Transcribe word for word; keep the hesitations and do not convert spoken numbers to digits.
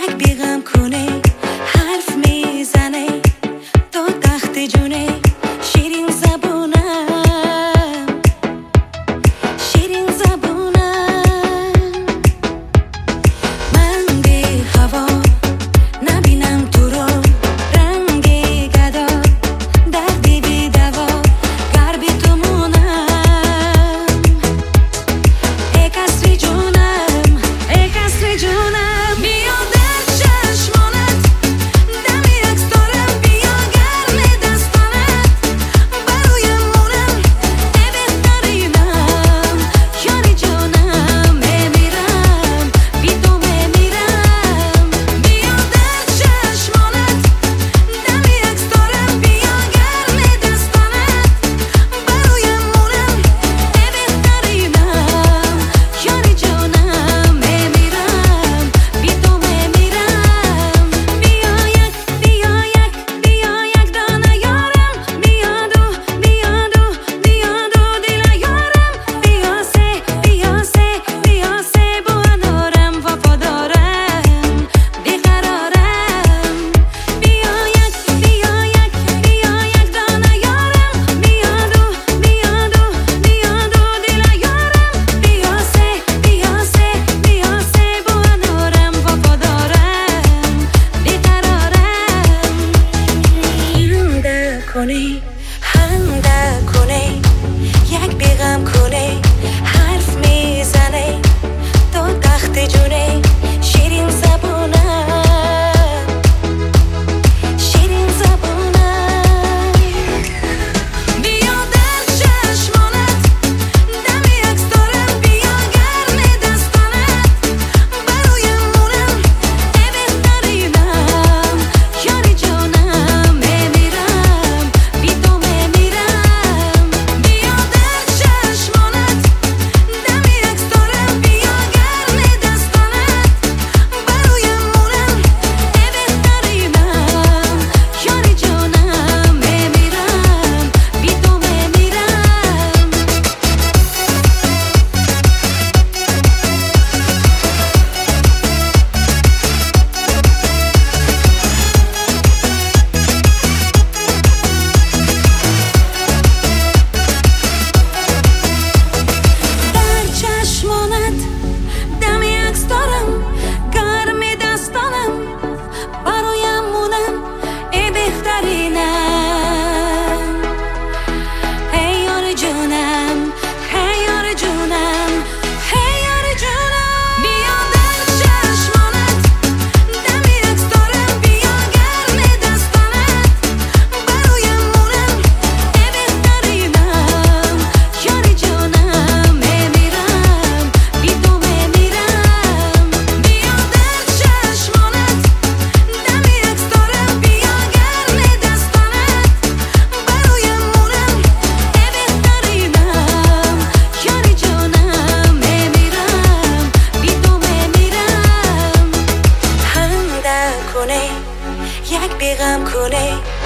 یک بیغم کنه حرف میزنه تو تخت جونه شیرین زبونم شیرین زبونم من بی هوا نبینم تو رو رنگی گدا دردی بی دوا گربی تو مونم ای کسری جونم ای کسری جونم هنده کنه یک بیغم کنه حرف میزنه تو تخت جونه شیرین زبونم شیرین زبونم بیا در چشمانت دم عکس دارم بیا گرم دستانت بروی مونم ای بهترینم یاری جانم میمیرم بی تو میمیرم بیا در چشمانت دم عکس دارم بیا گرم دستانت بروی مونم ای بهترینم یاری جانم میمیرم بی تو میمیرم در چشمانت دم عکس دارم گرم دستانم برایم مونم ای بهترینم ای یار جونم ای یار جونم ای یار جونم بیا در چشمانت دم عکس دارم بیا گرم دستانت برایم مونم ای بهترینم یاری جانم میمیرم بی تو میمیرم بیا در چشمانت دم عکس دارم بیا گرم دستانت برایم مونم ای بهترینم یاری جانم میمیرم بی تو میمیرم هنده کنه یک بیغم کنه